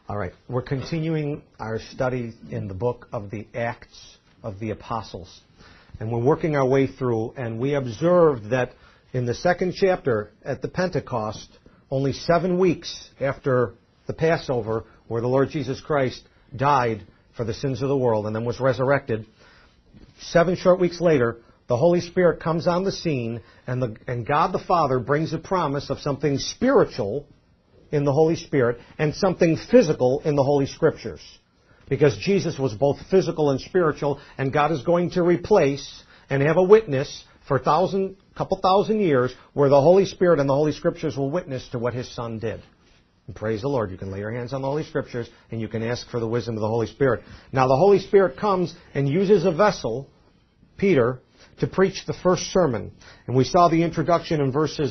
All right, we're continuing our study in the book of the Acts of the Apostles. And we're working our way through, and we observed that in the second chapter at the Pentecost, only 7 weeks after the Passover, where the Lord Jesus Christ died for the sins of the world and then was resurrected, 7 short weeks later, the Holy Spirit comes on the scene, and God the Father brings a promise of something spiritual in the Holy Spirit and something physical in the Holy Scriptures. Because Jesus was both physical and spiritual, and God is going to replace and have a witness for couple thousand years where the Holy Spirit and the Holy Scriptures will witness to what His Son did. And praise the Lord. You can lay your hands on the Holy Scriptures and you can ask for the wisdom of the Holy Spirit. Now the Holy Spirit comes and uses a vessel, Peter, to preach the first sermon. And we saw the introduction in verses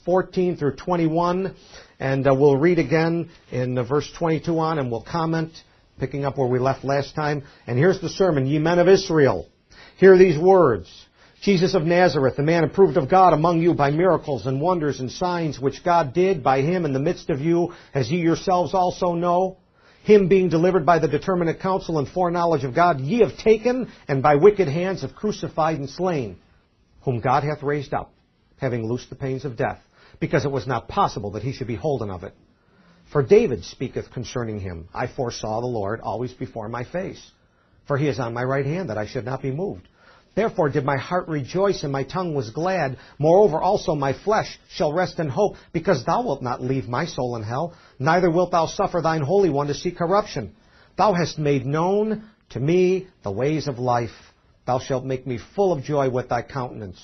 14 through 21. And we'll read again in verse 22 on, and we'll comment, picking up where we left last time. And here's the sermon. Ye men of Israel, hear these words. Jesus of Nazareth, the man approved of God among you by miracles and wonders and signs which God did by Him in the midst of you, as ye yourselves also know. Him being delivered by the determinate counsel and foreknowledge of God, ye have taken, and by wicked hands have crucified and slain, whom God hath raised up, having loosed the pains of death, because it was not possible that He should be holden of it. For David speaketh concerning Him, I foresaw the Lord always before my face. For He is on my right hand, that I should not be moved. Therefore did my heart rejoice, and my tongue was glad. Moreover also my flesh shall rest in hope, because Thou wilt not leave my soul in hell, neither wilt Thou suffer Thine Holy One to see corruption. Thou hast made known to me the ways of life. Thou shalt make me full of joy with Thy countenance.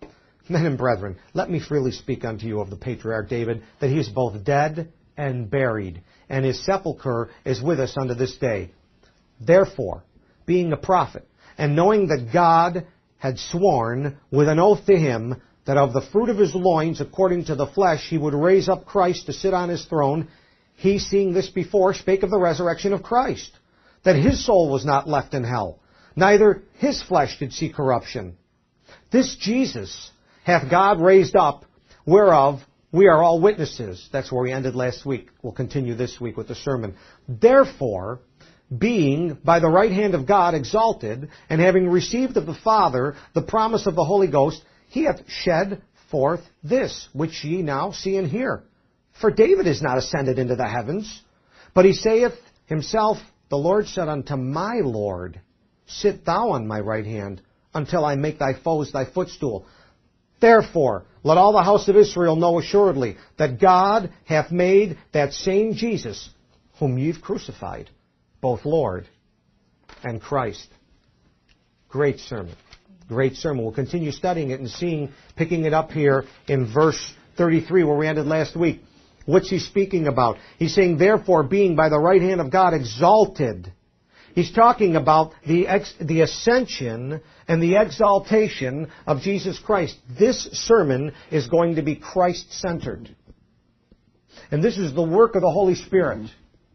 Men and brethren, let me freely speak unto you of the patriarch David, that he is both dead and buried, and his sepulchre is with us unto this day. Therefore, being a prophet, and knowing that God had sworn with an oath to him that of the fruit of his loins, according to the flesh, he would raise up Christ to sit on his throne, he, seeing this before, spake of the resurrection of Christ, that his soul was not left in hell, neither his flesh did see corruption. This Jesus hath God raised up, whereof we are all witnesses. That's where we ended last week. We'll continue this week with the sermon. Therefore, being by the right hand of God exalted, and having received of the Father the promise of the Holy Ghost, He hath shed forth this, which ye now see and hear. For David is not ascended into the heavens, but he saith himself, the Lord said unto my Lord, Sit thou on my right hand, until I make thy foes thy footstool. Therefore, let all the house of Israel know assuredly that God hath made that same Jesus, whom ye have crucified, both Lord and Christ. Great sermon. Great sermon. We'll continue studying it and picking it up here in verse 33 where we ended last week. What's he speaking about? He's saying, therefore, being by the right hand of God exalted. He's talking about the ascension and the exaltation of Jesus Christ. This sermon is going to be Christ-centered. And this is the work of the Holy Spirit,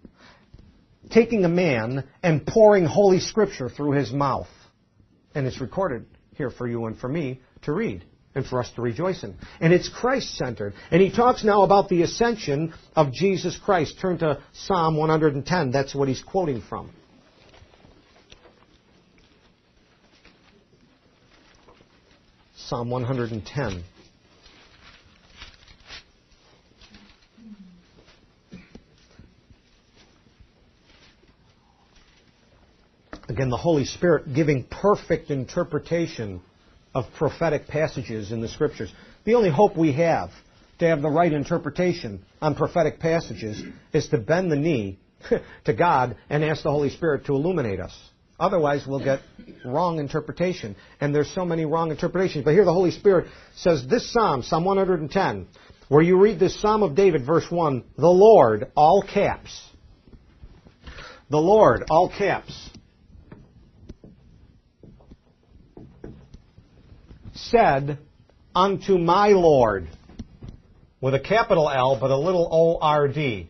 taking a man and pouring Holy Scripture through his mouth. And it's recorded here for you and for me to read and for us to rejoice in. And it's Christ-centered. And he talks now about the ascension of Jesus Christ. Turn to Psalm 110. That's what he's quoting from. Psalm 110. Again, the Holy Spirit giving perfect interpretation of prophetic passages in the Scriptures. The only hope we have to have the right interpretation on prophetic passages is to bend the knee to God and ask the Holy Spirit to illuminate us. Otherwise, we'll get wrong interpretation. And there's so many wrong interpretations. But here the Holy Spirit says this Psalm, Psalm 110, where you read this Psalm of David, verse 1, the Lord, all caps. The Lord, all caps, said unto my Lord, with a capital L but a little O-R-D.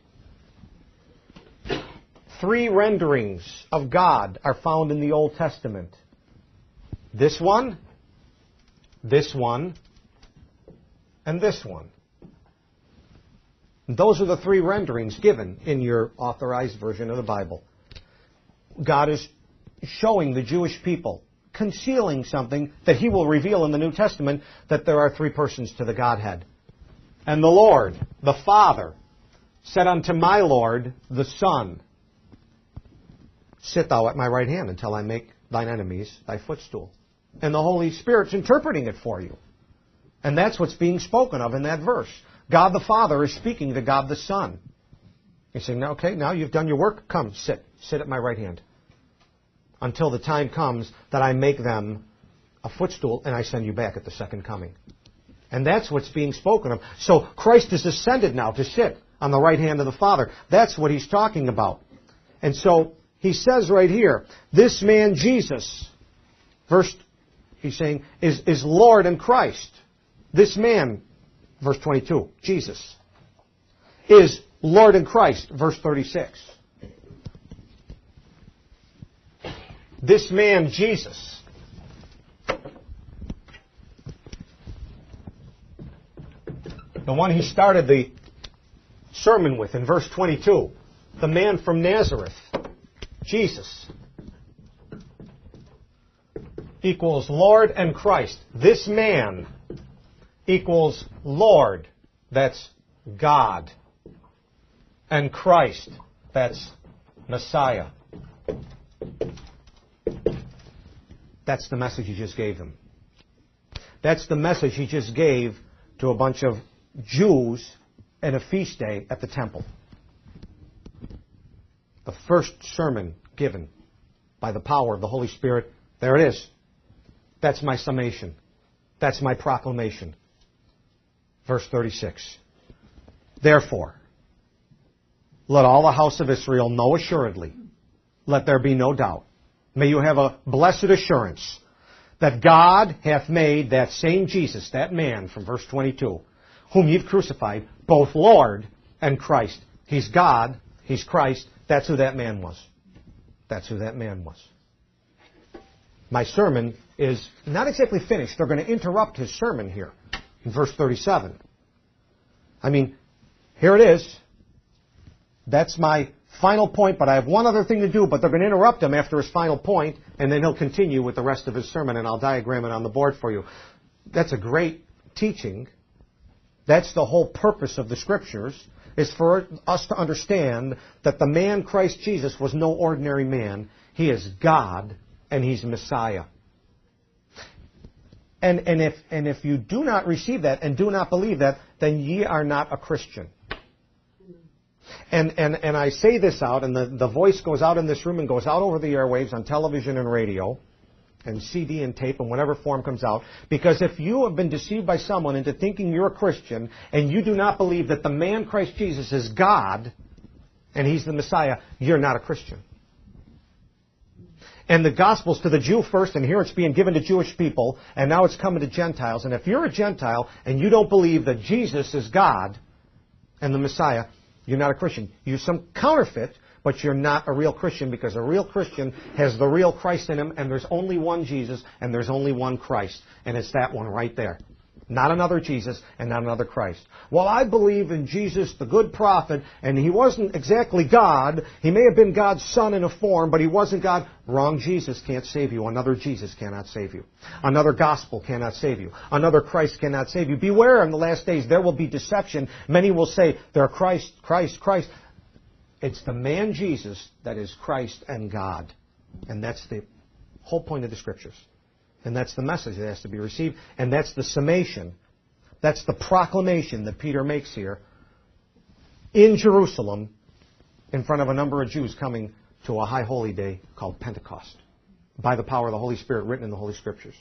3 renderings of God are found in the Old Testament. This one, and this one. And those are the three renderings given in your authorized version of the Bible. God is showing the Jewish people, concealing something that He will reveal in the New Testament, that there are three persons to the Godhead. And the Lord, the Father, said unto my Lord, the Son, sit thou at my right hand until I make thine enemies thy footstool. And the Holy Spirit's interpreting it for you. And that's what's being spoken of in that verse. God the Father is speaking to God the Son. He's saying, okay, now you've done your work. Come, sit. Sit at my right hand. Until the time comes that I make them a footstool and I send you back at the second coming. And that's what's being spoken of. So Christ is ascended now to sit on the right hand of the Father. That's what He's talking about. And so He says right here, this man Jesus, verse, He's saying, is Lord and Christ. This man, verse 22, Jesus, is Lord and Christ, verse 36. This man, Jesus, the one He started the sermon with in verse 22, the man from Nazareth, Jesus, equals Lord and Christ. This man equals Lord, that's God, and Christ, that's Messiah. That's the message He just gave them. That's the message He just gave to a bunch of Jews at a feast day at the temple. The first sermon given by the power of the Holy Spirit, there it is. That's my summation. That's my proclamation. Verse 36. Therefore, let all the house of Israel know assuredly, let there be no doubt. May you have a blessed assurance that God hath made that same Jesus, that man from verse 22, whom you've crucified, both Lord and Christ. He's God, He's Christ. That's who that man was. That's who that man was. My sermon is not exactly finished. They're going to interrupt his sermon here in verse 37. I mean, here it is. That's my final point, but I have one other thing to do, but they're going to interrupt him after his final point, and then he'll continue with the rest of his sermon, and I'll diagram it on the board for you. That's a great teaching. That's the whole purpose of the Scriptures, is for us to understand that the man Christ Jesus was no ordinary man. He is God, and He's Messiah. And if you do not receive that and do not believe that, then ye are not a Christian. And I say this out, and the voice goes out in this room and goes out over the airwaves on television and radio and CD and tape and whatever form comes out, because if you have been deceived by someone into thinking you're a Christian and you do not believe that the man Christ Jesus is God and He's the Messiah, you're not a Christian. And the gospel's to the Jew first, and here it's being given to Jewish people, and now it's coming to Gentiles. And if you're a Gentile and you don't believe that Jesus is God and the Messiah, you're not a Christian. You're some counterfeit, but you're not a real Christian, because a real Christian has the real Christ in him, and there's only one Jesus, and there's only one Christ. And it's that one right there. Not another Jesus and not another Christ. Well, I believe in Jesus, the good prophet, and He wasn't exactly God. He may have been God's Son in a form, but He wasn't God. Wrong. Jesus can't save you. Another Jesus cannot save you. Another gospel cannot save you. Another Christ cannot save you. Beware, in the last days there will be deception. Many will say they're Christ, Christ, Christ. It's the man Jesus that is Christ and God. And that's the whole point of the Scriptures. And that's the message that has to be received. And that's the summation. That's the proclamation that Peter makes here in Jerusalem in front of a number of Jews coming to a high holy day called Pentecost by the power of the Holy Spirit written in the Holy Scriptures.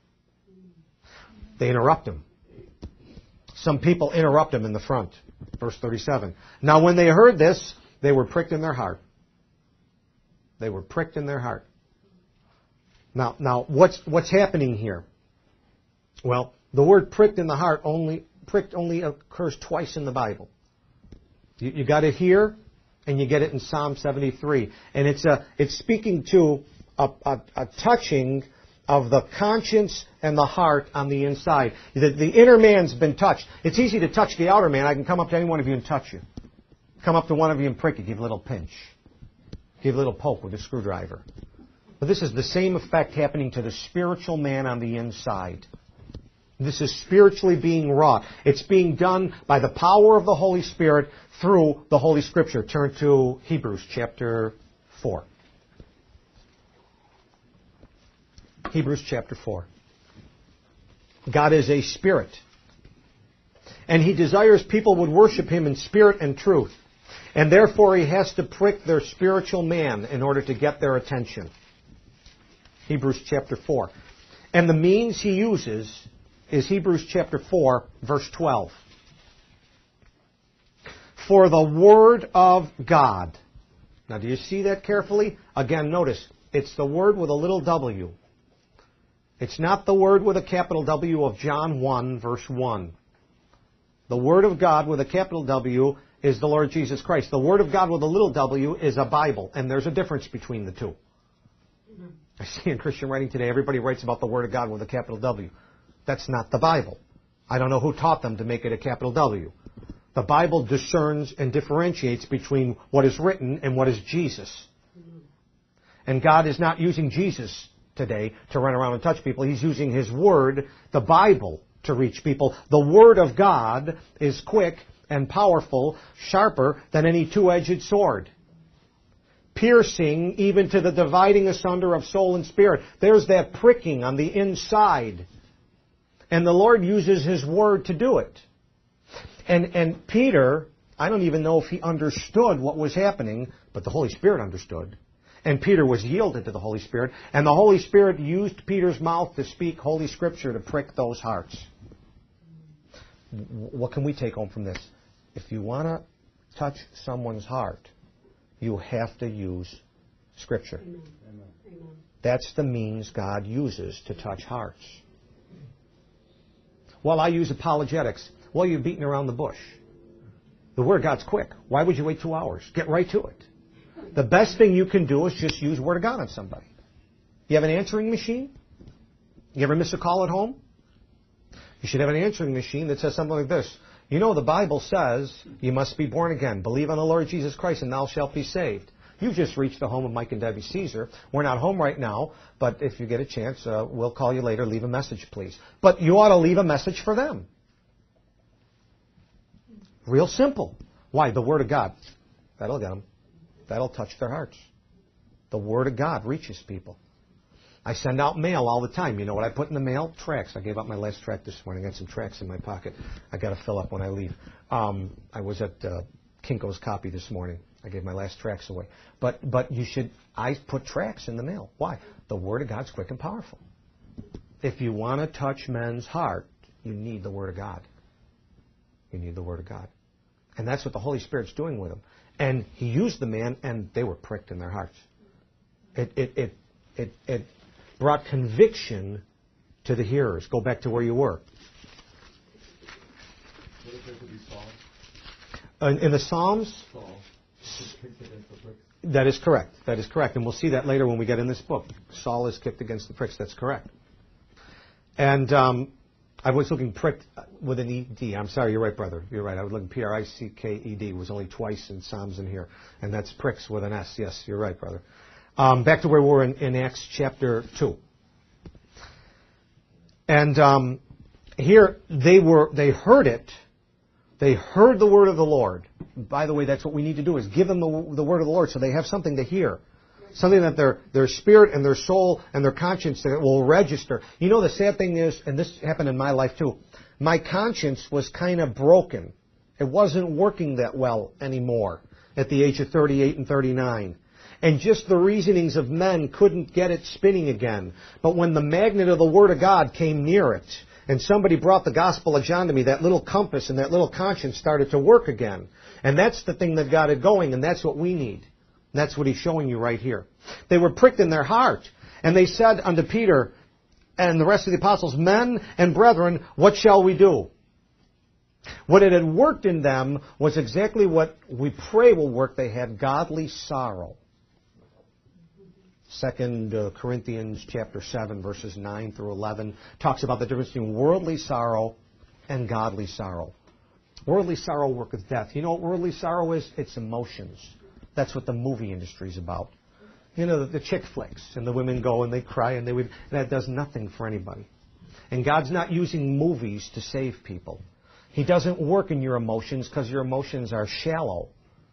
They interrupt him. Some people interrupt him in the front. Verse 37. Now when they heard this, they were pricked in their heart. They were pricked in their heart. Now, what's happening here? Well, the word pricked in the heart only occurs twice in the Bible. You got it here, and you get it in Psalm 73, and it's speaking to a touching of the conscience and the heart on the inside. The inner man's been touched. It's easy to touch the outer man. I can come up to any one of you and touch you. Come up to one of you and prick you, give a little pinch. Give a little poke with a screwdriver. But this is the same effect happening to the spiritual man on the inside. This is spiritually being wrought. It's being done by the power of the Holy Spirit through the Holy Scripture. Turn to Hebrews chapter 4. Hebrews chapter 4. God is a spirit. And He desires people would worship Him in spirit and truth. And therefore He has to prick their spiritual man in order to get their attention. Hebrews chapter 4. And the means He uses is Hebrews chapter 4, verse 12. For the Word of God. Now, do you see that carefully? Again, notice, it's the word with a little w. It's not the word with a capital W of John 1, verse 1. The Word of God with a capital W is the Lord Jesus Christ. The Word of God with a little w is a Bible, and there's a difference between the two. I see in Christian writing today, everybody writes about the Word of God with a capital W. That's not the Bible. I don't know who taught them to make it a capital W. The Bible discerns and differentiates between what is written and what is Jesus. And God is not using Jesus today to run around and touch people. He's using His Word, the Bible, to reach people. The Word of God is quick and powerful, sharper than any two-edged sword, piercing even to the dividing asunder of soul and spirit. There's that pricking on the inside. And the Lord uses His Word to do it. And Peter, I don't even know if he understood what was happening, but the Holy Spirit understood. And Peter was yielded to the Holy Spirit. And the Holy Spirit used Peter's mouth to speak Holy Scripture to prick those hearts. What can we take home from this? If you want to touch someone's heart, you have to use Scripture. Amen. That's the means God uses to touch hearts. Well, I use apologetics. Well, you're beating around the bush. The Word of God's quick. Why would you wait 2 hours? Get right to it. The best thing you can do is just use the Word of God on somebody. You have an answering machine? You ever miss a call at home? You should have an answering machine that says something like this. You know, the Bible says you must be born again. Believe on the Lord Jesus Christ and thou shalt be saved. You've just reached the home of Mike and Debbie Caesar. We're not home right now, but if you get a chance, we'll call you later. Leave a message, please. But you ought to leave a message for them. Real simple. Why? The Word of God. That'll get them. That'll touch their hearts. The Word of God reaches people. I send out mail all the time. You know what I put in the mail? Tracts. I gave out my last tract this morning. I got some tracts in my pocket. I got to fill up when I leave. I was at Kinko's Copy this morning. I gave my last tracts away. But you should. I put tracts in the mail. Why? The Word of God's quick and powerful. If you want to touch men's heart, you need the Word of God. You need the Word of God. And that's what the Holy Spirit's doing with them. And He used the man, and they were pricked in their hearts. It brought conviction to the hearers. Go back to where you were. In the Psalms? That is correct. That is correct. And we'll see that later when we get in this book. Saul is kicked against the pricks. That's correct. And I was looking pricked with an E-D. I'm sorry, you're right, brother. You're right. I was looking P-R-I-C-K-E-D. It was only twice in Psalms in here. And that's pricks with an S. Yes, you're right, brother. Back to where we were in Acts chapter 2. And here they heard it. They heard the word of the Lord. By the way, that's what we need to do, is give them the word of the Lord so they have something to hear. Something that their spirit and their soul and their conscience that will register. You know, the sad thing is, and this happened in my life too, my conscience was kind of broken. It wasn't working that well anymore at the age of 38 and 39. And just the reasonings of men couldn't get it spinning again. But when the magnet of the Word of God came near it, and somebody brought the Gospel of John to me, that little compass and that little conscience started to work again. And that's the thing that got it going, and that's what we need. And that's what He's showing you right here. They were pricked in their heart, and they said unto Peter and the rest of the apostles, Men and brethren, what shall we do? What it had worked in them was exactly what we pray will work. They had godly sorrow. 2 Corinthians chapter 7, verses 9 through 11, talks about the difference between worldly sorrow and godly sorrow. Worldly sorrow worketh death. You know what worldly sorrow is? It's emotions. That's what the movie industry is about. You know, the chick flicks, and the women go and they cry, and that does nothing for anybody. And God's not using movies to save people. He doesn't work in your emotions because your emotions are shallow.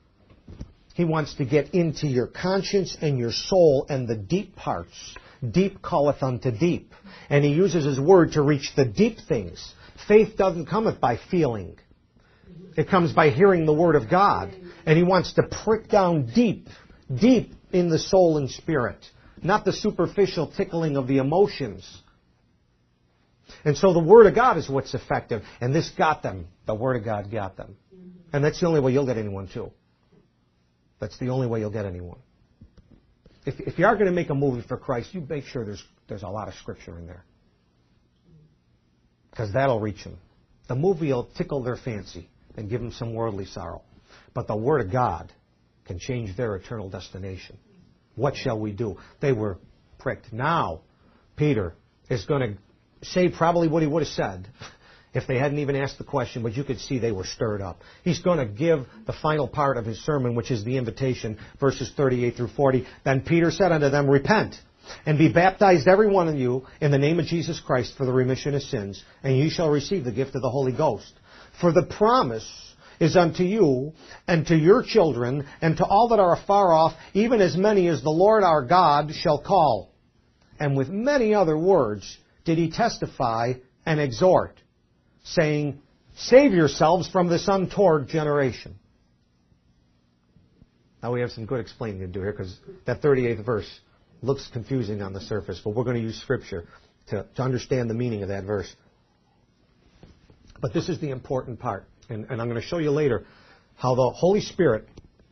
He wants to get into your conscience and your soul and the deep parts. Deep calleth unto deep. And He uses His Word to reach the deep things. Faith doesn't cometh by feeling. It comes by hearing the Word of God. And He wants to prick down deep, deep in the soul and spirit. Not the superficial tickling of the emotions. And so the Word of God is what's effective. And this got them. The Word of God got them. And that's the only way you'll get anyone too. That's the only way you'll get anyone. If you are going to make a movie for Christ, you make sure there's a lot of Scripture in there. Because that'll reach them. The movie will tickle their fancy and give them some worldly sorrow. But the Word of God can change their eternal destination. What shall we do? They were pricked. Now, Peter is going to say probably what he would have said if they hadn't even asked the question, but you could see they were stirred up. He's going to give the final part of his sermon, which is the invitation, verses 38 through 40. Then Peter said unto them, Repent, and be baptized every one of you in the name of Jesus Christ for the remission of sins, and ye shall receive the gift of the Holy Ghost. For the promise is unto you, and to your children, and to all that are afar off, even as many as the Lord our God shall call. And with many other words did he testify and exhort, saying, Save yourselves from this untoward generation. Now we have some good explaining to do here, because that 38th verse looks confusing on the surface, but we're going to use Scripture to understand the meaning of that verse. But this is the important part, and I'm going to show you later how the Holy Spirit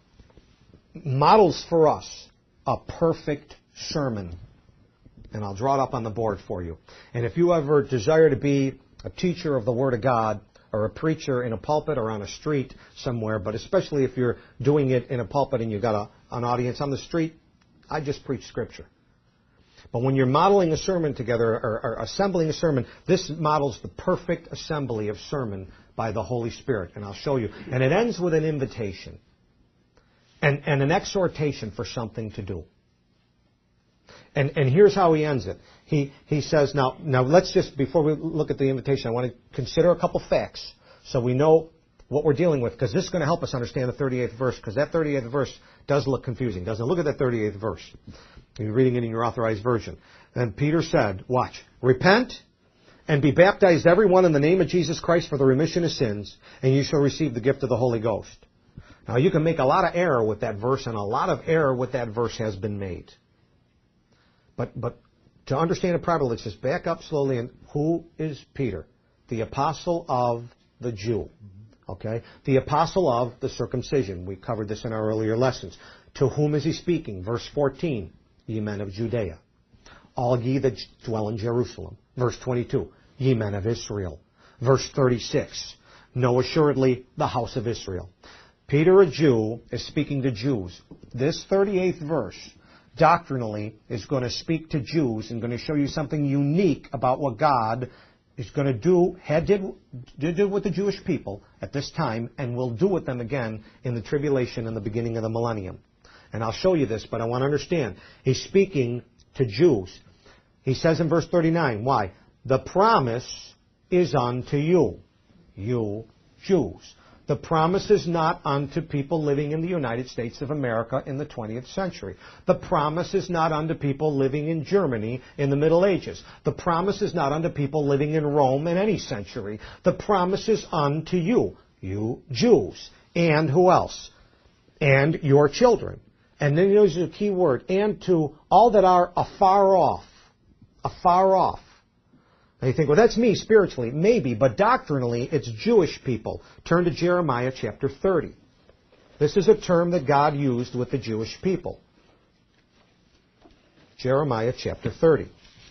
models for us a perfect sermon. And I'll draw it up on the board for you. And if you ever desire to be a teacher of the Word of God, or a preacher in a pulpit or on a street somewhere, but especially if you're doing it in a pulpit and you've got an audience on the street, I just preach Scripture. But when you're modeling a sermon together, or assembling a sermon, this models the perfect assembly of sermon by the Holy Spirit. And I'll show you. And it ends with an invitation and an exhortation for something to do. And here's how he ends it. He says, now let's just, before we look at the invitation, I want to consider a couple facts so we know what we're dealing with, because this is going to help us understand the 38th verse, because that 38th verse does look confusing, doesn't it? Look at that 38th verse. You're reading it in your authorized version. And Peter said, watch, Repent and be baptized every one in the name of Jesus Christ for the remission of sins, and you shall receive the gift of the Holy Ghost. Now you can make a lot of error with that verse, and a lot of error with that verse has been made. But to understand it properly, let's just back up slowly. And who is Peter? The apostle of the Jew. Okay? The apostle of the circumcision. We covered this in our earlier lessons. To whom is he speaking? Verse 14, ye men of Judea. All ye that dwell in Jerusalem. Verse 22, ye men of Israel. Verse 36, know assuredly the house of Israel. Peter, a Jew, is speaking to Jews. This 38th verse doctrinally is going to speak to Jews and going to show you something unique about what God is going to do, did do with the Jewish people at this time, and will do with them again in the tribulation and the beginning of the millennium. And I'll show you this, but I want to understand. He's speaking to Jews. He says in verse 39, why? The promise is unto you, you Jews. The promise is not unto people living in the United States of America in the 20th century. The promise is not unto people living in Germany in the Middle Ages. The promise is not unto people living in Rome in any century. The promise is unto you, you Jews. And who else? And your children. And then there's a key word. And to all that are afar off. Afar off. And you think, well, that's me spiritually. Maybe, but doctrinally, it's Jewish people. Turn to Jeremiah chapter 30. This is a term that God used with the Jewish people. Jeremiah chapter 30.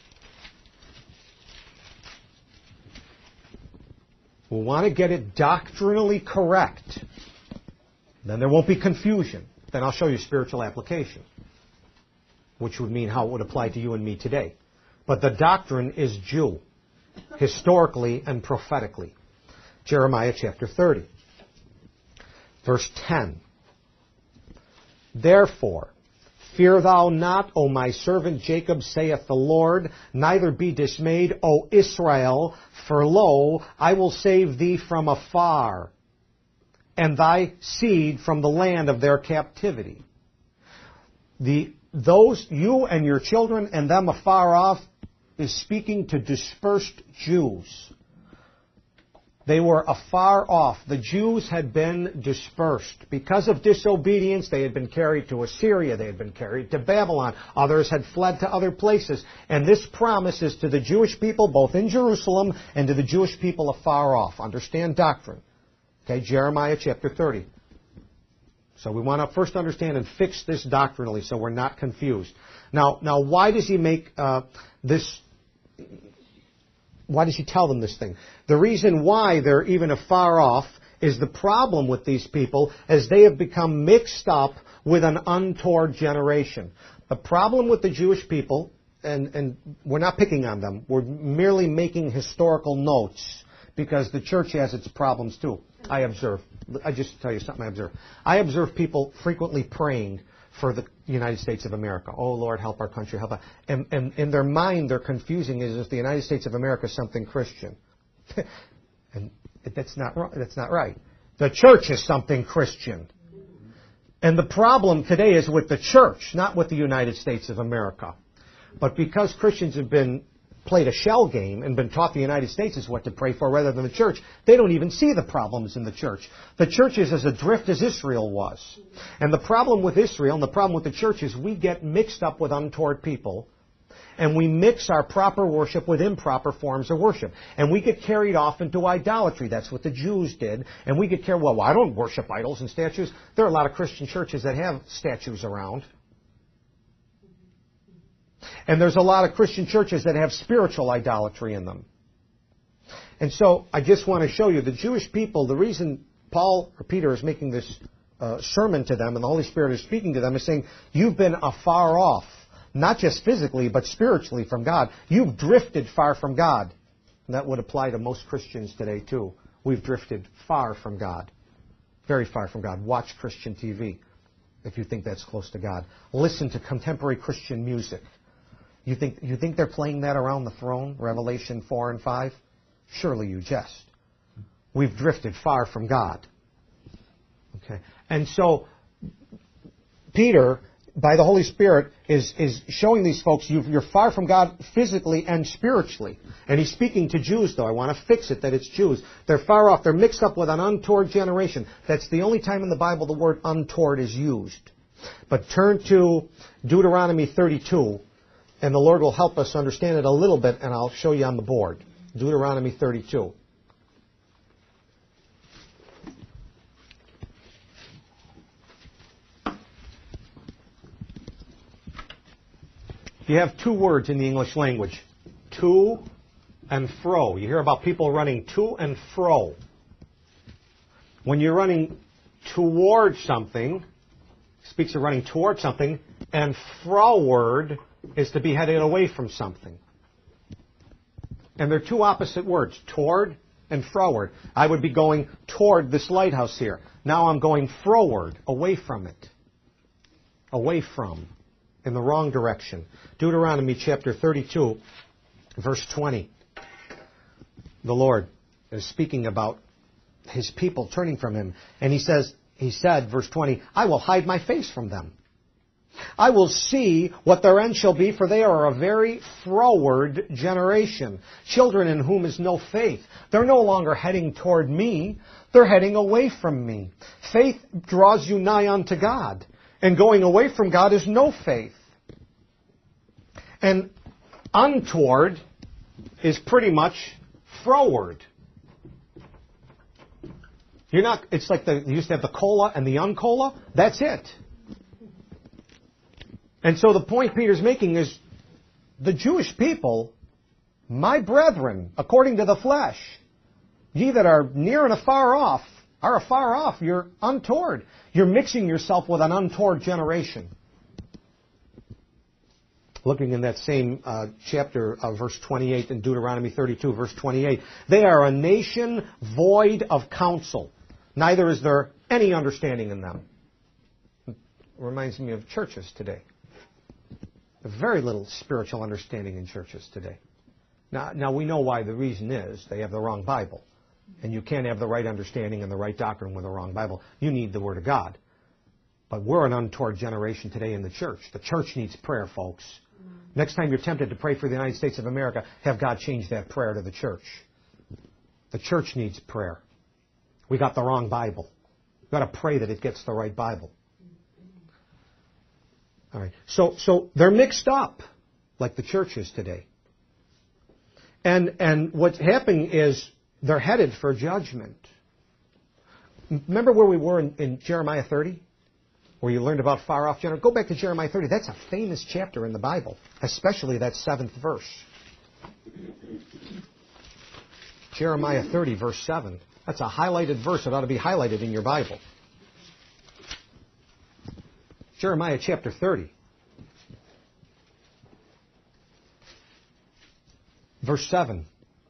We want to get it doctrinally correct. Then there won't be confusion. Then I'll show you spiritual application. which would mean how it would apply to you and me today. But the doctrine is Jew, historically and prophetically. Jeremiah chapter 30, verse 10. Therefore, fear thou not, O my servant Jacob, saith the Lord, neither be dismayed, O Israel, for lo, I will save thee from afar, and thy seed from the land of their captivity. Those, you and your children and them afar off, is speaking to dispersed Jews. They were afar off. The Jews had been dispersed. Because of disobedience, they had been carried to Assyria. They had been carried to Babylon. Others had fled to other places. And this promise is to the Jewish people, both in Jerusalem and to the Jewish people afar off. Understand doctrine. Okay, Jeremiah chapter 30. So we want to first understand and fix this doctrinally so we're not confused. Now why does he make this... Why does he tell them this thing? The reason why they're even afar off is the problem with these people as they have become mixed up with an untoward generation. The problem with the Jewish people, and we're not picking on them, we're merely making historical notes because the church has its problems too. I just tell you something I observe. I observe people frequently praying for the United States of America. Oh, Lord, help our country, help us. And in their mind, they're confusing it as if the United States of America is something Christian. And that's not right. The church is something Christian. And the problem today is with the church, not with the United States of America. But because Christians have played a shell game and been taught the United States is what to pray for rather than the church, they don't even see the problems in the church. The church is as adrift as Israel was. And the problem with Israel and the problem with the church is we get mixed up with untoward people and we mix our proper worship with improper forms of worship. And we get carried off into idolatry. That's what the Jews did. And we get carried, well, I don't worship idols and statues. There are a lot of Christian churches that have statues around. And there's a lot of Christian churches that have spiritual idolatry in them. And so I just want to show you the Jewish people, the reason Paul or Peter is making this sermon to them and the Holy Spirit is speaking to them is saying, you've been afar off, not just physically but spiritually from God. You've drifted far from God. And that would apply to most Christians today too. We've drifted far from God. Very far from God. Watch Christian TV if you think that's close to God. Listen to contemporary Christian music. You think they're playing that around the throne, Revelation 4 and 5? Surely you jest. We've drifted far from God. Okay. And so Peter, by the Holy Spirit, is showing these folks you're far from God physically and spiritually. And he's speaking to Jews, though. I want to fix it that it's Jews. They're far off. They're mixed up with an untoward generation. That's the only time in the Bible the word untoward is used. But turn to Deuteronomy 32. And the Lord will help us understand it a little bit, and I'll show you on the board. Deuteronomy 32. You have two words in the English language, to and fro. You hear about people running to and fro. When you're running towards something, it speaks of running towards something, and froward is to be headed away from something. And they're two opposite words, toward and froward. I would be going toward this lighthouse here. Now I'm going froward, away from it. Away from, in the wrong direction. Deuteronomy chapter 32, verse 20. The Lord is speaking about his people turning from him. And he said, verse 20, I will hide my face from them. I will see what their end shall be, for they are a very froward generation, children in whom is no faith. They're no longer heading toward me. They're heading away from me. Faith draws you nigh unto God, and going away from God is no faith. And untoward is pretty much froward. It's like you used to have the cola and the uncola. That's it. And so the point Peter's making is the Jewish people, my brethren, according to the flesh, ye that are near and afar off, are afar off. You're untoward. You're mixing yourself with an untoward generation. Looking in that same chapter, verse 28 in Deuteronomy 32, verse 28, they are a nation void of counsel. Neither is there any understanding in them. It reminds me of churches today. There's very little spiritual understanding in churches today. Now we know why. The reason is they have the wrong Bible. And you can't have the right understanding and the right doctrine with the wrong Bible. You need the Word of God. But we're an untoward generation today in the church. The church needs prayer, folks. Next time you're tempted to pray for the United States of America, have God change that prayer to the church. The church needs prayer. We got the wrong Bible. We've got to pray that it gets the right Bible. All right. So they're mixed up like the church is today. And what's happening is they're headed for judgment. Remember where we were in Jeremiah 30? Where you learned about far off generation? Go back to Jeremiah 30. That's a famous chapter in the Bible, especially that 7th verse. Jeremiah 30, verse 7. That's a highlighted verse. It ought to be highlighted in your Bible. Jeremiah chapter 30. Verse 7.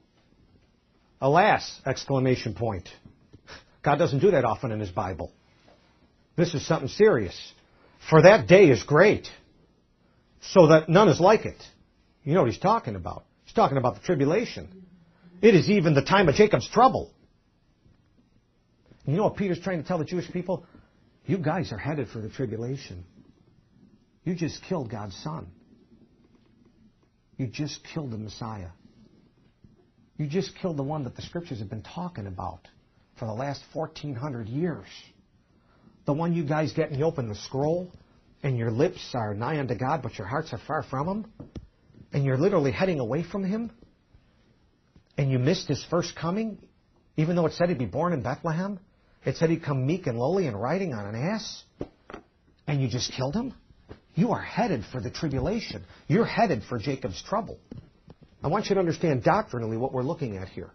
Alas! Exclamation point. God doesn't do that often in His Bible. This is something serious. For that day is great, so that none is like it. You know what He's talking about. He's talking about the tribulation. It is even the time of Jacob's trouble. And you know what Peter's trying to tell the Jewish people? You guys are headed for the tribulation. You just killed God's Son. You just killed the Messiah. You just killed the one that the Scriptures have been talking about for the last 1,400 years. The one you guys get and you open the scroll, and your lips are nigh unto God, but your hearts are far from Him, and you're literally heading away from Him, and you missed His first coming, even though it said He'd be born in Bethlehem. It said He'd come meek and lowly and riding on an ass, and you just killed Him. You are headed for the tribulation. You're headed for Jacob's trouble. I want you to understand doctrinally what we're looking at here.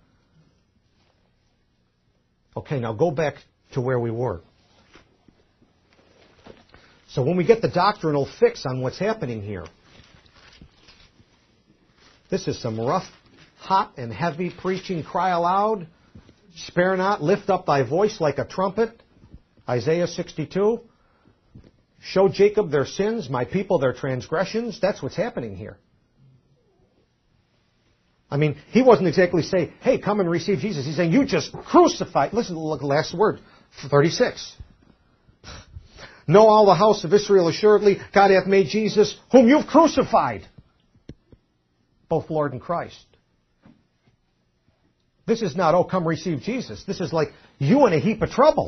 Okay, now go back to where we were. So when we get the doctrinal fix on what's happening here, this is some rough, hot, and heavy preaching. Cry aloud, spare not, lift up thy voice like a trumpet. Isaiah 62. Show Jacob their sins, my people their transgressions. That's what's happening here. I mean, he wasn't exactly saying, hey, come and receive Jesus. He's saying, you just crucified. Listen to the last word, 36. Know all the house of Israel assuredly, God hath made Jesus, whom you've crucified, both Lord and Christ. This is not, oh, come receive Jesus. This is like, you in a heap of trouble.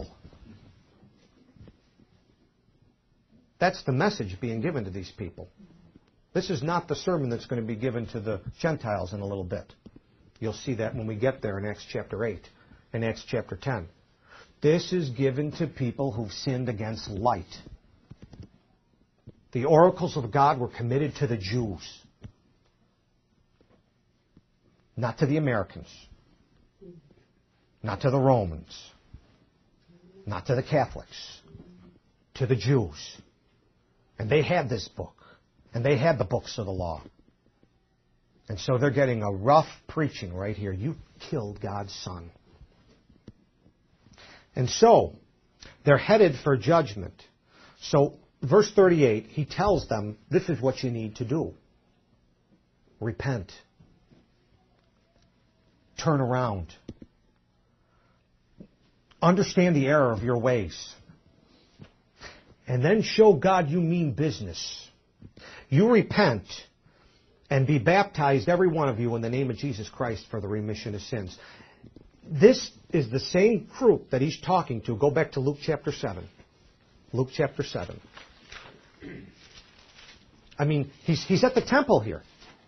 That's the message being given to these people. This is not the sermon that's going to be given to the Gentiles in a little bit. You'll see that when we get there in Acts chapter 8 and Acts chapter 10. This is given to people who've sinned against light. The oracles of God were committed to the Jews, not to the Americans, not to the Romans, not to the Catholics, to the Jews. And they had this book, and they had the books of the law. And so they're getting a rough preaching right here. You killed God's Son. And so, they're headed for judgment. So, verse 38, he tells them, this is what you need to do. Repent. Turn around. Understand the error of your ways. And then show God you mean business. You repent and be baptized, every one of you, in the name of Jesus Christ for the remission of sins. This is the same group that he's talking to. Go back to Luke chapter 7. Luke chapter 7. I mean, he's at the temple here.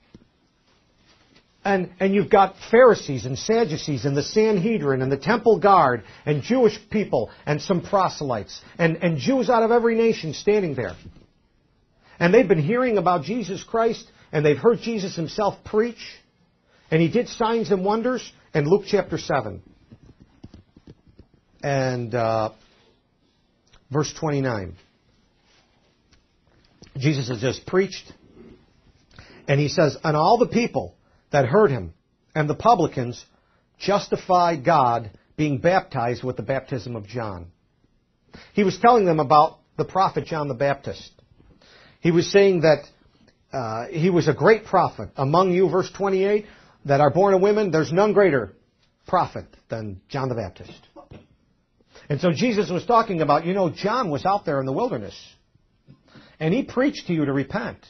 And you've got Pharisees and Sadducees and the Sanhedrin and the temple guard and Jewish people and some proselytes and Jews out of every nation standing there. And they've been hearing about Jesus Christ, and they've heard Jesus himself preach, and he did signs and wonders. In Luke chapter 7 and verse 29. Jesus has just preached. And he says, and all the people that heard him and the publicans justified God, being baptized with the baptism of John. He was telling them about the prophet John the Baptist. He was saying that he was a great prophet. Among you, verse 28, that are born of women, there's none greater prophet than John the Baptist. And so Jesus was talking about, John was out there in the wilderness. And he preached to you to repent.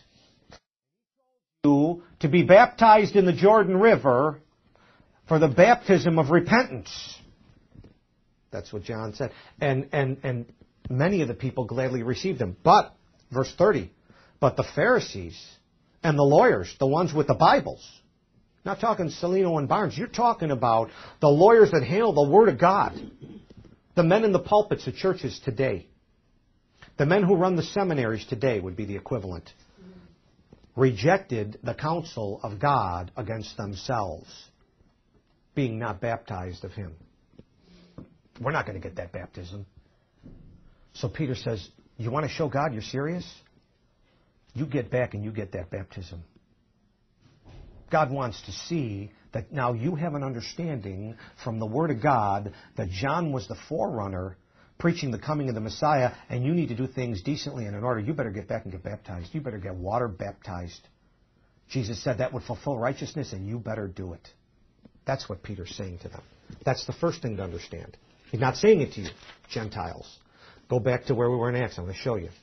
To be baptized in the Jordan River for the baptism of repentance. That's what John said. And many of the people gladly received him. But, verse 30, but the Pharisees and the lawyers, the ones with the Bibles, not talking Salino and Barnes, you're talking about the lawyers that handle the Word of God, the men in the pulpits of churches today, the men who run the seminaries today would be the equivalent, rejected the counsel of God against themselves, being not baptized of him. We're not going to get that baptism. So Peter says, you want to show God you're serious? You get back and you get that baptism. God wants to see that now you have an understanding from the Word of God that John was the forerunner preaching the coming of the Messiah, and you need to do things decently and in order. You better get back and get baptized. You better get water baptized. Jesus said that would fulfill righteousness, and you better do it. That's what Peter's saying to them. That's the first thing to understand. He's not saying it to you, Gentiles. Go back to where we were in Acts. I'm going to show you.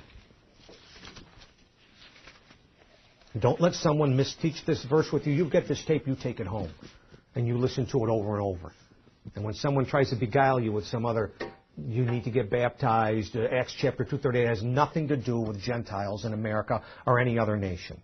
Don't let someone misteach this verse with you. You get this tape, you take it home, and you listen to it over and over. And when someone tries to beguile you with some other, you need to get baptized, Acts chapter 2:38 has nothing to do with Gentiles in America or any other nation.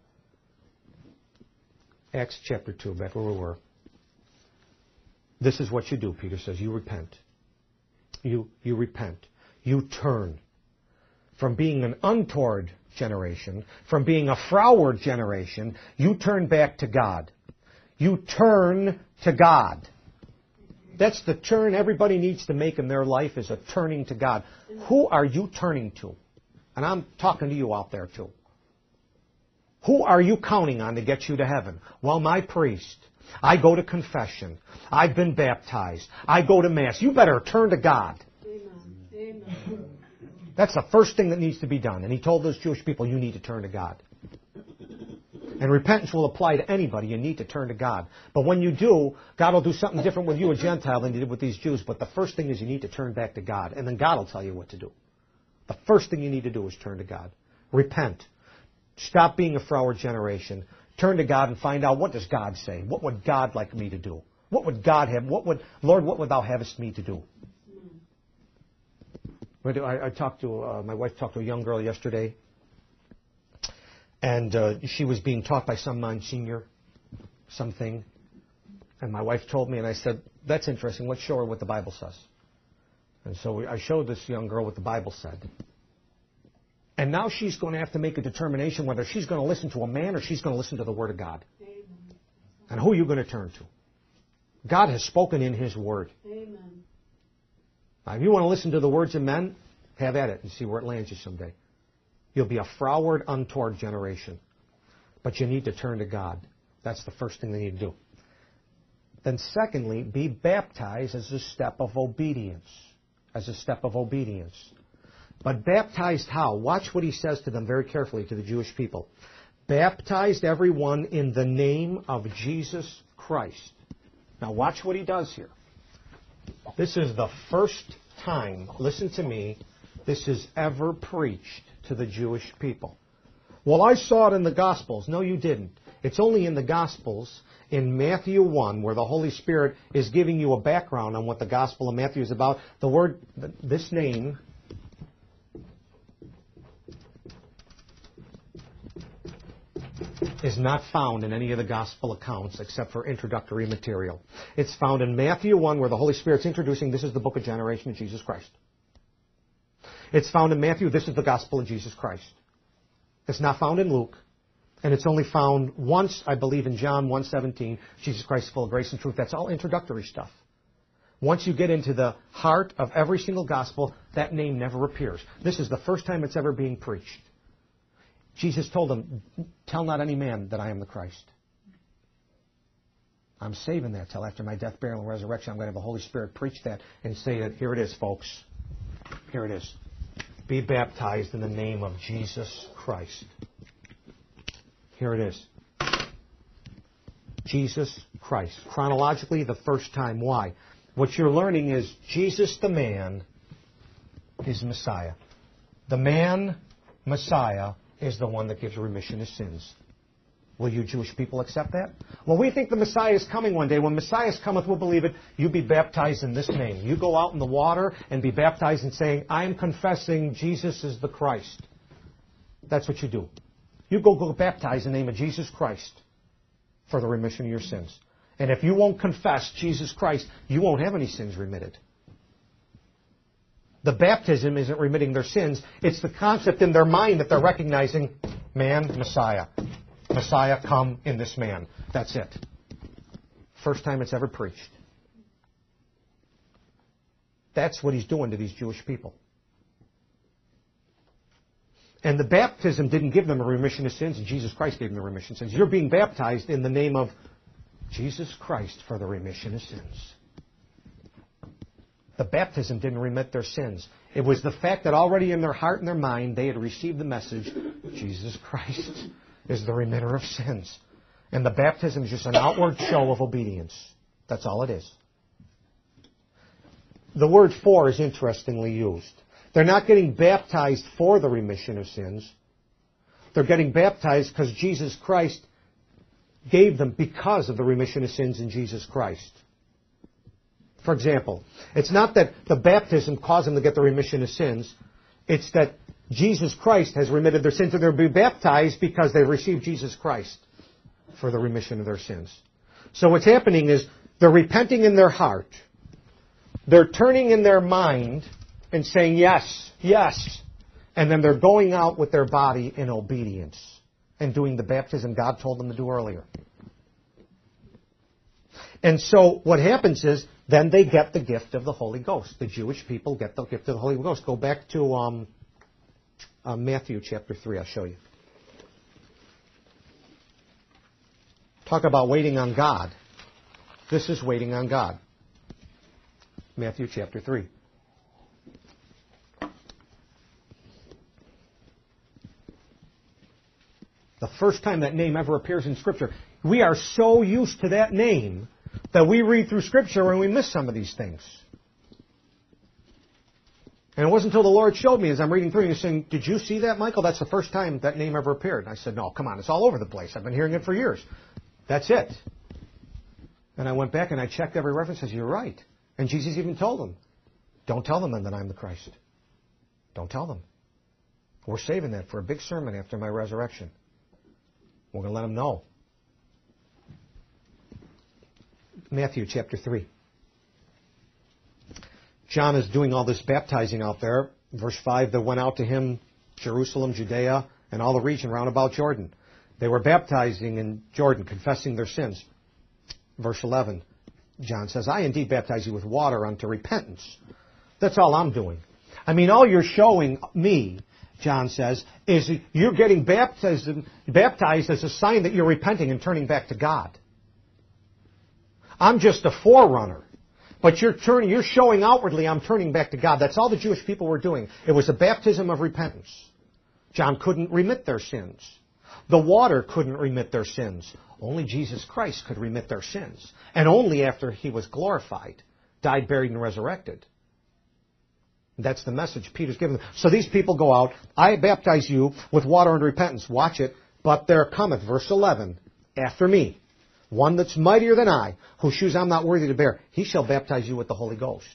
Acts chapter 2, back where we were. This is what you do, Peter says. You repent. You repent. You turn from being an untoward generation, from being a froward generation. You turn back to God. You turn to God. That's the turn everybody needs to make in their life, is a turning to God. Who are you turning to? And I'm talking to you out there too. Who are you counting on to get you to heaven? Well, my priest. I go to confession. I've been baptized. I go to Mass. You better turn to God. Amen. Amen. That's the first thing that needs to be done. And he told those Jewish people, you need to turn to God. And repentance will apply to anybody. You need to turn to God. But when you do, God will do something different with you, a Gentile, than he did with these Jews. But the first thing is you need to turn back to God. And then God will tell you what to do. The first thing you need to do is turn to God. Repent. Stop being a froward generation. Turn to God and find out, what does God say? What would God like me to do? What would God have? Lord, what would thou havest me to do? I talked to, my wife talked to a young girl yesterday, and she was being taught by some Monsignor something, and my wife told me, and I said, that's interesting, let's show her what the Bible says. And so I showed this young girl what the Bible said. And now she's going to have to make a determination whether she's going to listen to a man or she's going to listen to the Word of God. Amen. And who are you going to turn to? God has spoken in His Word. Amen. Now, if you want to listen to the words of men, have at it and see where it lands you someday. You'll be a froward, untoward generation. But you need to turn to God. That's the first thing they need to do. Then secondly, be baptized as a step of obedience. As a step of obedience. But baptized how? Watch what he says to them very carefully, to the Jewish people. Baptized everyone in the name of Jesus Christ. Now watch what he does here. This is the first time, listen to me, this is ever preached to the Jewish people. Well, I saw it in the Gospels. No, you didn't. It's only in the Gospels, in Matthew 1, where the Holy Spirit is giving you a background on what the Gospel of Matthew is about. The word, this name, is not found in any of the Gospel accounts except for introductory material. It's found in Matthew 1, where the Holy Spirit's introducing, this is the book of generation of Jesus Christ. It's found in Matthew, this is the Gospel of Jesus Christ. It's not found in Luke, and it's only found once, I believe, in John 1:17, Jesus Christ full of grace and truth. That's all introductory stuff. Once you get into the heart of every single Gospel, that name never appears. This is the first time it's ever being preached. Jesus told them, tell not any man that I am the Christ. I'm saving that till after my death, burial, and resurrection. I'm going to have the Holy Spirit preach that and say that, here it is, folks. Here it is. Be baptized in the name of Jesus Christ. Here it is. Jesus Christ. Chronologically, the first time. Why? What you're learning is Jesus the man is Messiah. The man, Messiah, is the one that gives remission of sins. Will you Jewish people accept that? Well, we think the Messiah is coming one day. When Messiah cometh, we'll believe it. You be baptized in this name. You go out in the water and be baptized and saying, I'm confessing Jesus is the Christ. That's what you do. You go baptize in the name of Jesus Christ for the remission of your sins. And if you won't confess Jesus Christ, you won't have any sins remitted. The baptism isn't remitting their sins. It's the concept in their mind that they're recognizing, man, Messiah. Messiah come in this man. That's it. First time it's ever preached. That's what he's doing to these Jewish people. And the baptism didn't give them a remission of sins, and Jesus Christ gave them a remission of sins. You're being baptized in the name of Jesus Christ for the remission of sins. The baptism didn't remit their sins. It was the fact that already in their heart and their mind they had received the message, Jesus Christ is the remitter of sins. And the baptism is just an outward show of obedience. That's all it is. The word for is interestingly used. They're not getting baptized for the remission of sins. They're getting baptized because Jesus Christ gave them because of the remission of sins in Jesus Christ. For example, it's not that the baptism caused them to get the remission of sins. It's that Jesus Christ has remitted their sins, and they'll be baptized because they've received Jesus Christ for the remission of their sins. So what's happening is they're repenting in their heart. They're turning in their mind and saying, yes, yes. And then they're going out with their body in obedience and doing the baptism God told them to do earlier. And so what happens is, then they get the gift of the Holy Ghost. The Jewish people get the gift of the Holy Ghost. Go back to Matthew chapter 3. I'll show you. Talk about waiting on God. This is waiting on God. Matthew chapter 3. The first time that name ever appears in Scripture. We are so used to that name that we read through Scripture and we miss some of these things. And it wasn't until the Lord showed me as I'm reading through, and He's saying, did you see that, Michael? That's the first time that name ever appeared. And I said, no, come on, it's all over the place. I've been hearing it for years. That's it. And I went back and I checked every reference and said, you're right. And Jesus even told them, don't tell them then that I'm the Christ. Don't tell them. We're saving that for a big sermon after my resurrection. We're going to let them know. Matthew chapter 3. John is doing all this baptizing out there. Verse 5, there went out to him Jerusalem, Judea, and all the region round about Jordan. They were baptizing in Jordan, confessing their sins. Verse 11, John says, I indeed baptize you with water unto repentance. That's all I'm doing. I mean, all you're showing me, John says, is you're getting baptized as a sign that you're repenting and turning back to God. I'm just a forerunner. But you're showing outwardly I'm turning back to God. That's all the Jewish people were doing. It was a baptism of repentance. John couldn't remit their sins. The water couldn't remit their sins. Only Jesus Christ could remit their sins. And only after He was glorified, died, buried, and resurrected. That's the message Peter's giving them. So these people go out, I baptize you with water and repentance. Watch it. But there cometh, verse 11, after me, one that's mightier than I, whose shoes I'm not worthy to bear. He shall baptize you with the Holy Ghost.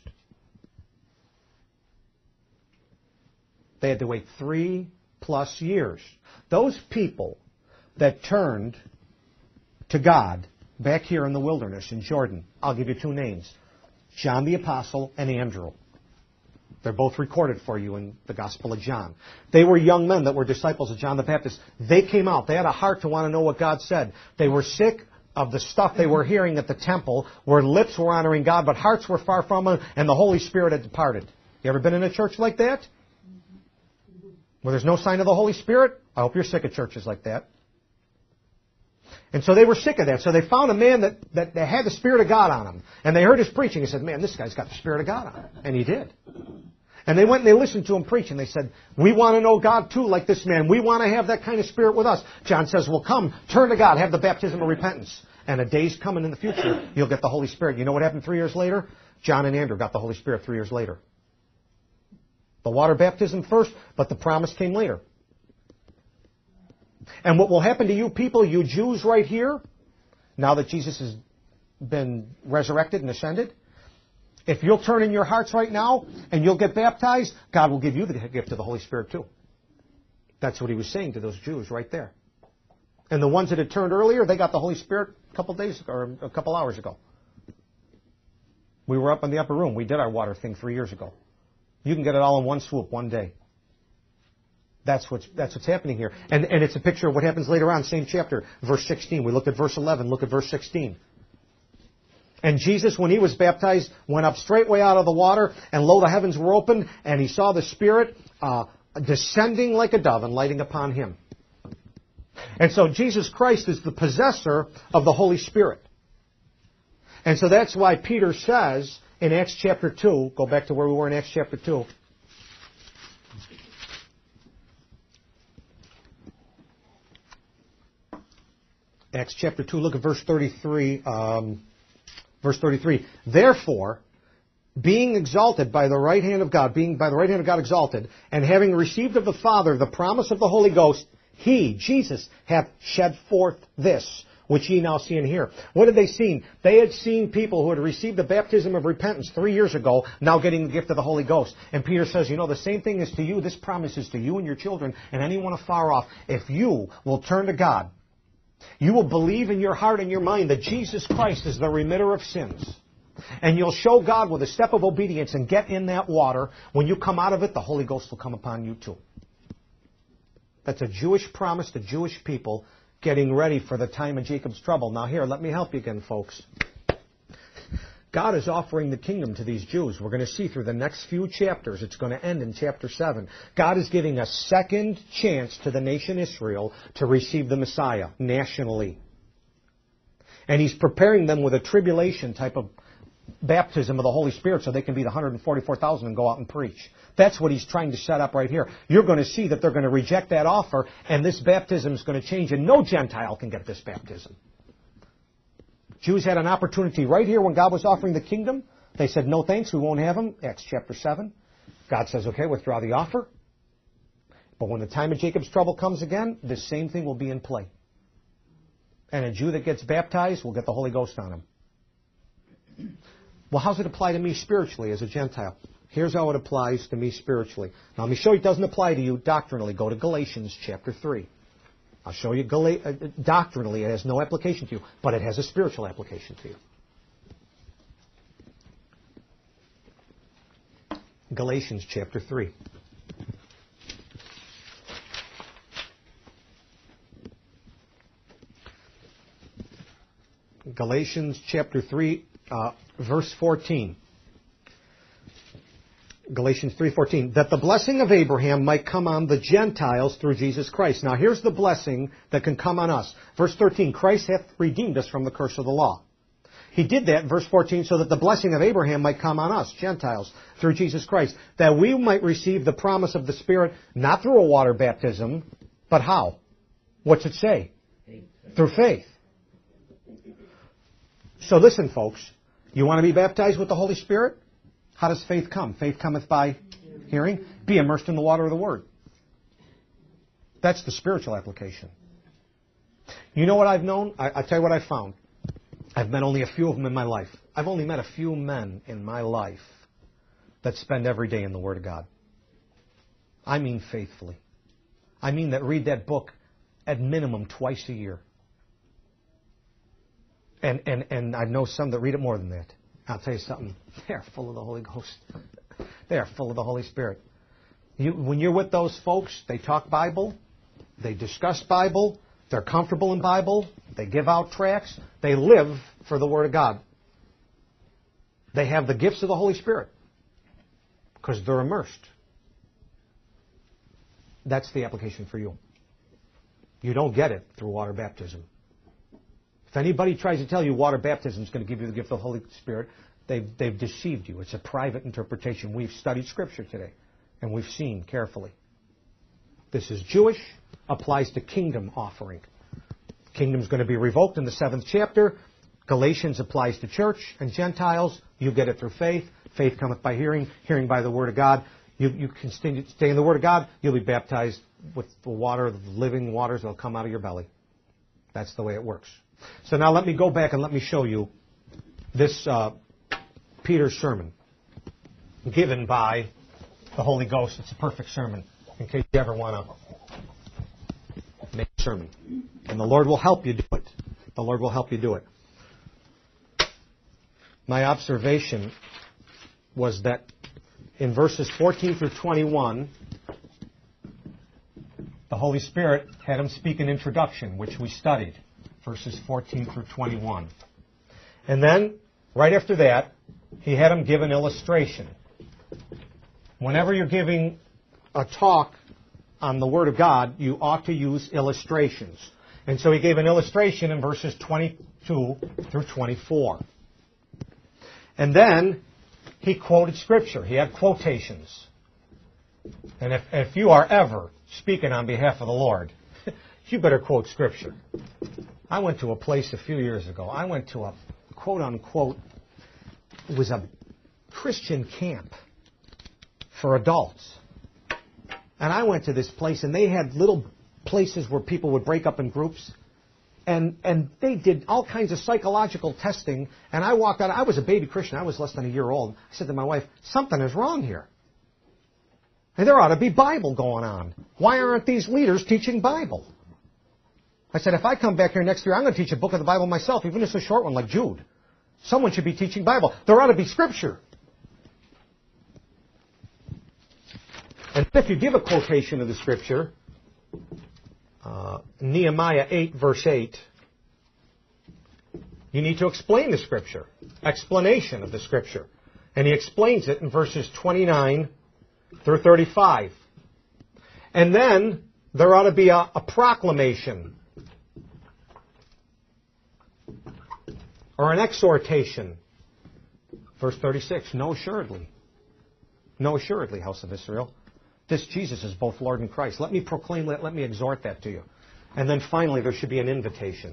They had to wait 3+ years. Those people that turned to God back here in the wilderness in Jordan, I'll give you 2 names, John the Apostle and Andrew. They're both recorded for you in the Gospel of John. They were young men that were disciples of John the Baptist. They came out. They had a heart to want to know what God said. They were sick of the stuff they were hearing at the temple, where lips were honoring God, but hearts were far from Him, and the Holy Spirit had departed. You ever been in a church like that? Well, there's no sign of the Holy Spirit? I hope you're sick of churches like that. And so they were sick of that. So they found a man that had the Spirit of God on him. And they heard his preaching and said, man, this guy's got the Spirit of God on him. And he did. And they went and they listened to him preach. And they said, we want to know God too like this man. We want to have that kind of Spirit with us. John says, well, come, turn to God, have the baptism of repentance. And a day's coming in the future, you'll get the Holy Spirit. You know what happened 3 years later? John and Andrew got the Holy Spirit 3 years later. The water baptism first, but the promise came later. And what will happen to you people, you Jews right here, now that Jesus has been resurrected and ascended, if you'll turn in your hearts right now and you'll get baptized, God will give you the gift of the Holy Spirit too. That's what he was saying to those Jews right there. And the ones that had turned earlier, they got the Holy Spirit a couple days ago, or a couple hours ago. We were up in the upper room. We did our water thing 3 years ago. You can get it all in one swoop, one day. That's what's happening here. And it's a picture of what happens later on, same chapter, verse 16. We looked at verse 11, look at verse 16. And Jesus, when he was baptized, went up straightway out of the water, and lo, the heavens were opened, and he saw the Spirit descending like a dove and lighting upon him. And so Jesus Christ is the possessor of the Holy Spirit. And so that's why Peter says in Acts chapter 2, go back to where we were in Acts chapter 2. Acts chapter 2, look at verse 33. Verse 33. Therefore, being exalted by the right hand of God, being by the right hand of God exalted, and having received of the Father the promise of the Holy Ghost, he, Jesus, hath shed forth this, which ye now see and hear. What had they seen? They had seen people who had received the baptism of repentance 3 years ago, now getting the gift of the Holy Ghost. And Peter says, you know, the same thing is to you. This promise is to you and your children and anyone afar off. If you will turn to God, you will believe in your heart and your mind that Jesus Christ is the remitter of sins. And you'll show God with a step of obedience and get in that water. When you come out of it, the Holy Ghost will come upon you too. That's a Jewish promise to Jewish people getting ready for the time of Jacob's trouble. Now here, let me help you again, folks. God is offering the kingdom to these Jews. We're going to see through the next few chapters. It's going to end in chapter 7. God is giving a second chance to the nation Israel to receive the Messiah nationally. And he's preparing them with a tribulation type of baptism of the Holy Spirit so they can be the 144,000 and go out and preach. That's what he's trying to set up right here. You're going to see that they're going to reject that offer, and this baptism is going to change, and no Gentile can get this baptism. Jews had an opportunity right here when God was offering the kingdom. They said, no thanks, we won't have them. Acts chapter 7. God says, okay, withdraw the offer. But when the time of Jacob's trouble comes again, this same thing will be in play. And a Jew that gets baptized will get the Holy Ghost on him. Well, how does it apply to me spiritually as a Gentile? Here's how it applies to me spiritually. Now, let me show you it doesn't apply to you doctrinally. Go to Galatians chapter 3. I'll show you doctrinally it has no application to you, but it has a spiritual application to you. Galatians chapter 3. Galatians chapter 3, verse 14. Galatians 3:14, that the blessing of Abraham might come on the Gentiles through Jesus Christ. Now here's the blessing that can come on us. Verse 13, Christ hath redeemed us from the curse of the law. He did that, verse 14, so that the blessing of Abraham might come on us, Gentiles, through Jesus Christ, that we might receive the promise of the Spirit, not through a water baptism, but how? What's it say? Through faith. So listen, folks, you want to be baptized with the Holy Spirit? How does faith come? Faith cometh by hearing. Be immersed in the water of the Word. That's the spiritual application. You know what I've known? I'll tell you what I found. I've met only a few of them in my life. I've only met a few men in my life that spend every day in the Word of God. I mean faithfully. I mean that read that book at minimum twice a year. And I know some that read it more than that. I'll tell you something. They're full of the Holy Ghost. They're full of the Holy Spirit. When you're with those folks, they talk Bible. They discuss Bible. They're comfortable in Bible. They give out tracts. They live for the Word of God. They have the gifts of the Holy Spirit because they're immersed. That's the application for you. You don't get it through water baptism. If anybody tries to tell you water baptism is going to give you the gift of the Holy Spirit, they've deceived you. It's a private interpretation. We've studied Scripture today, and we've seen carefully. This is Jewish, applies to kingdom offering. Kingdom's going to be revoked in the 7th chapter. Galatians applies to church and Gentiles. You get it through faith. Faith cometh by hearing, hearing by the Word of God. You can stay in the Word of God. You'll be baptized with the water, the living waters that will come out of your belly. That's the way it works. So now let me go back and let me show you this Peter's sermon given by the Holy Ghost. It's a perfect sermon in case you ever want to make a sermon. And the Lord will help you do it. The Lord will help you do it. My observation was that in verses 14 through 21, the Holy Spirit had him speak an introduction, which we studied. Verses 14 through 21. And then, right after that, he had him give an illustration. Whenever you're giving a talk on the Word of God, you ought to use illustrations. And so he gave an illustration in verses 22 through 24. And then he quoted Scripture. He had quotations. And if you are ever speaking on behalf of the Lord, you better quote Scripture. I went to a place a few years ago. I went to a quote-unquote, it was a Christian camp for adults. And I went to this place, and they had little places where people would break up in groups. And they did all kinds of psychological testing. And I walked out. I was a baby Christian. I was less than a year old. I said to my wife, something is wrong here. And there ought to be Bible going on. Why aren't these leaders teaching Bible? I said, if I come back here next year, I'm going to teach a book of the Bible myself, even if it's a short one like Jude. Someone should be teaching Bible. There ought to be Scripture. And if you give a quotation of the Scripture, Nehemiah 8, verse 8, you need to explain the Scripture. Explanation of the Scripture. And he explains it in verses 29 through 35. And then there ought to be a proclamation or an exhortation. Verse 36, no assuredly. No assuredly, house of Israel. This Jesus is both Lord and Christ. Let me proclaim that. Let me exhort that to you. And then finally, there should be an invitation.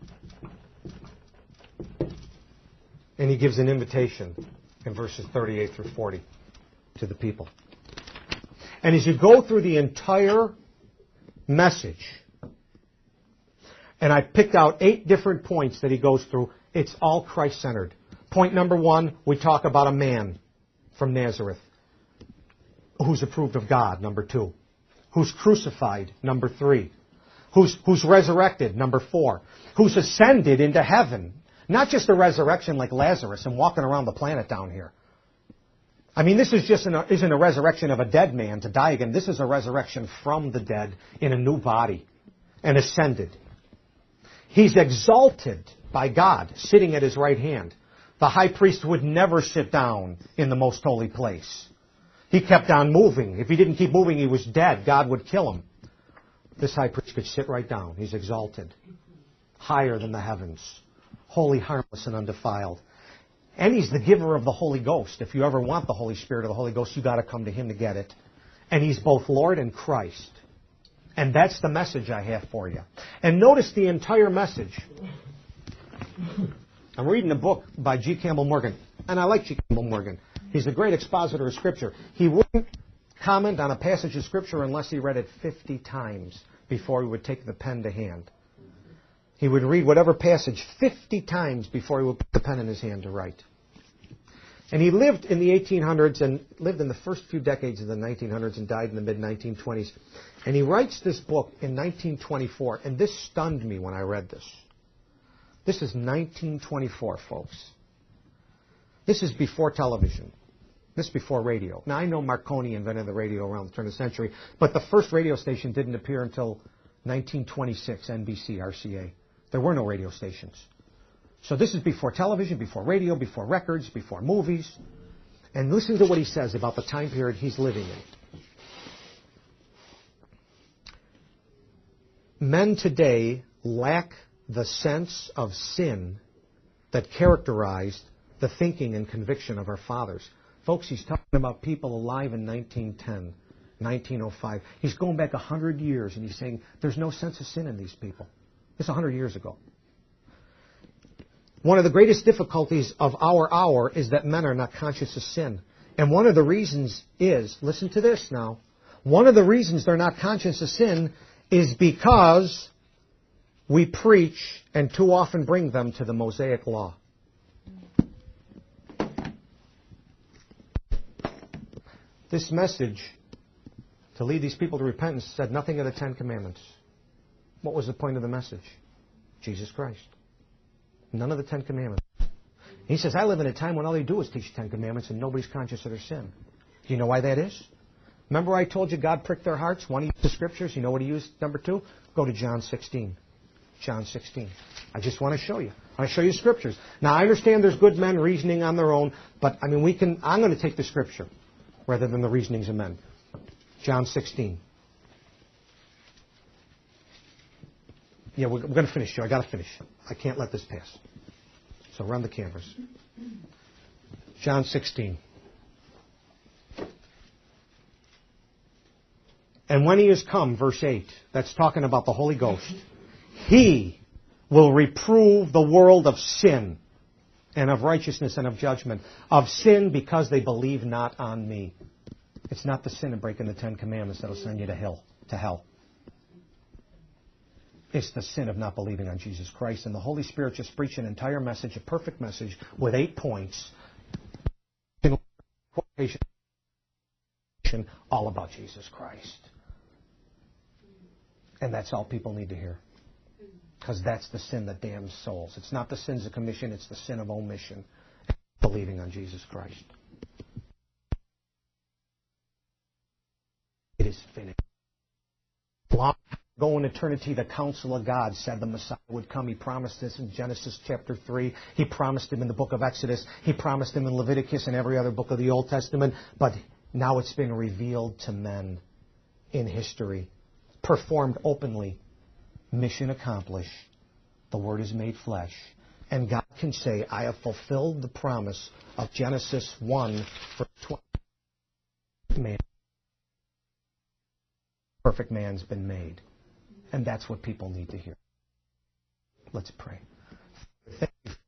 And he gives an invitation in verses 38 through 40 to the people. And as you go through the entire message, and I picked out 8 different points that he goes through, it's all Christ-centered. Point number 1, we talk about a man from Nazareth who's approved of God, number 2. Who's crucified, number 3. Who's resurrected, number 4. Who's ascended into heaven. Not just a resurrection like Lazarus and walking around the planet down here. I mean, this isn't a resurrection of a dead man to die again. This is a resurrection from the dead in a new body and ascended. He's exalted by God, sitting at his right hand. The high priest would never sit down in the most holy place. He kept on moving. If he didn't keep moving, he was dead. God would kill him. This high priest could sit right down. He's exalted. Higher than the heavens. Holy, harmless, and undefiled. And he's the giver of the Holy Ghost. If you ever want the Holy Spirit or the Holy Ghost, you've got to come to him to get it. And he's both Lord and Christ. And that's the message I have for you. And notice the entire message. I'm reading a book by G. Campbell Morgan. And I like G. Campbell Morgan. He's a great expositor of Scripture. He wouldn't comment on a passage of Scripture unless he read it 50 times before he would take the pen to hand. He would read whatever passage 50 times before he would put the pen in his hand to write. And he lived in the 1800s and lived in the first few decades of the 1900s and died in the mid-1920s. And he writes this book in 1924, and this stunned me when I read this. This is 1924, folks. This is before television. This is before radio. Now, I know Marconi invented the radio around the turn of the century, but the first radio station didn't appear until 1926, NBC, RCA. There were no radio stations. So this is before television, before radio, before records, before movies. And listen to what he says about the time period he's living in. men today lack the sense of sin that characterized the thinking and conviction of our fathers. Folks, he's talking about people alive in 1910, 1905. He's going back 100 years, and he's saying there's no sense of sin in these people. This is 100 years ago. One of the greatest difficulties of our hour is that men are not conscious of sin. And one of the reasons is, listen to this now, one of the reasons they're not conscious of sin is because we preach and too often bring them to the Mosaic Law. This message to lead these people to repentance said nothing of the Ten Commandments. What was the point of the message? Jesus Christ. None of the Ten Commandments. He says, I live in a time when all they do is teach Ten Commandments and nobody's conscious of their sin. Do you know why that is? Remember I told you God pricked their hearts? One, he used the Scriptures. You know what he used? Number 2? Go to John 16. John 16. I just want to show you. I want to show you Scriptures. Now, I understand there's good men reasoning on their own, but, I'm going to take the Scripture rather than the reasonings of men. John 16. Yeah, we're going to finish, Joe. I got to finish. I can't let this pass. So run the cameras. John 16. And when he is come, verse 8, that's talking about the Holy Ghost, he will reprove the world of sin and of righteousness and of judgment. Of sin because they believe not on me. It's not the sin of breaking the Ten Commandments that will send you to hell. It's the sin of not believing on Jesus Christ. And the Holy Spirit just preached an entire message, a perfect message, with 8 points. All about Jesus Christ. And that's all people need to hear. Because that's the sin that damns souls. It's not the sins of commission, it's the sin of omission. Believing on Jesus Christ. It is finished. Long ago in eternity, the counsel of God said the Messiah would come. He promised this in Genesis chapter 3. He promised him in the book of Exodus. He promised him in Leviticus and every other book of the Old Testament. But now it's been revealed to men in history. Performed openly. Mission accomplished. The Word is made flesh. And God can say, I have fulfilled the promise of Genesis 1, verse 20. Man. Perfect man's been made. And that's what people need to hear. Let's pray. Thank you.